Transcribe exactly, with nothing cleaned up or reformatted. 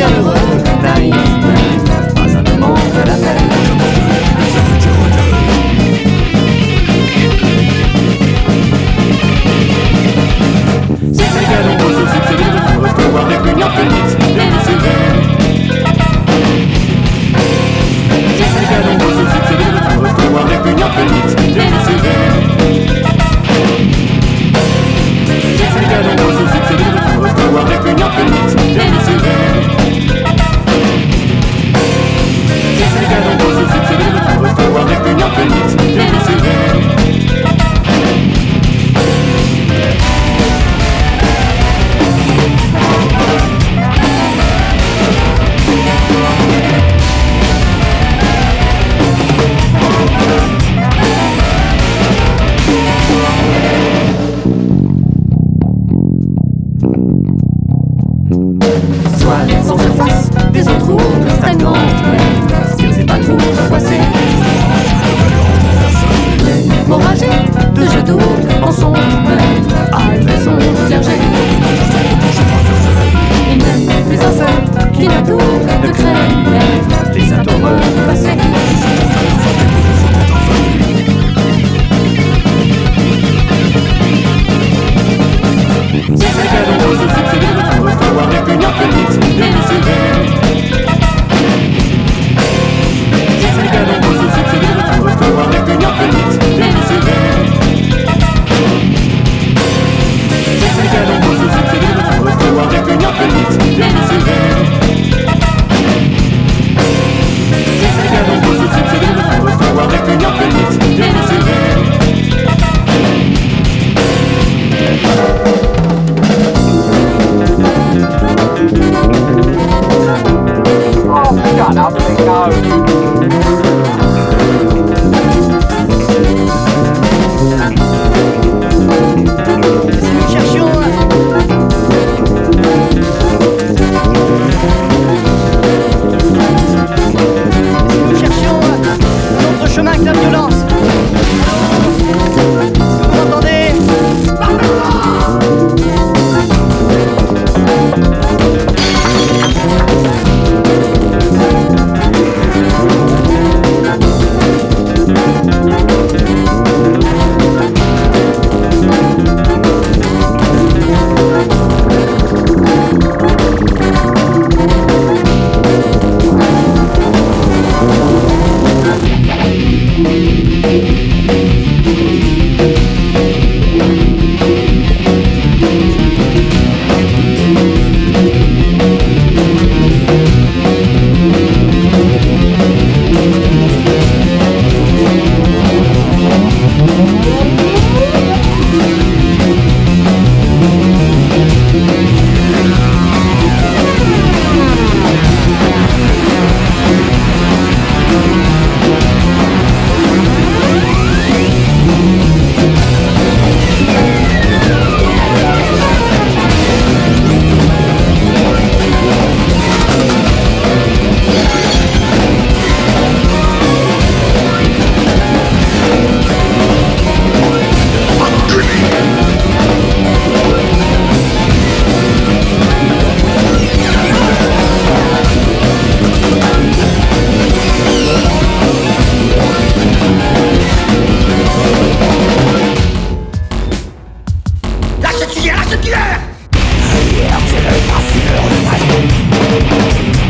bienheureux, naïf, pas un moment de la peine. Si c'est qu'elle on se succéder de tout recevoir répugnant phénix, délucidé. Si c'est qu'elle on se succéder de tout recevoir répugnant phénix, délucidé. Si c'est qu'elle on se succéder de tout recevoir répugnant phénix, délucidé. Si c'est qu'elle on se succéder de tout recevoir répugnant phénix, délucidé. Soit sans surface, des eaux troubles, stagnantes, mais si c'est pas trop froissé. L'hémorragie de jeux doubles en son maître, a raison clergé. Il n'aime les insectes qui n'adorent de crème, les symptômes passés. Si c'est qu'elle on se succéder de tout recevoir répugnant phénix, délucidé. Si c'est qu'elle on se succéder de tout recevoir répugnant phénix, délucidé. Si c'est qu'elle on se succéder de tout recevoir répugnant phénix, délucidé. Si c'est qu'elle on se succéder de tout recevoir répugnant phénix, délucidé. Oh, shut up, Nico. Nous cherchions Nous cherchions un autre chemin que la violence. Est-ce que vous entendez? Hier, c'est le parfumeur de ma vie.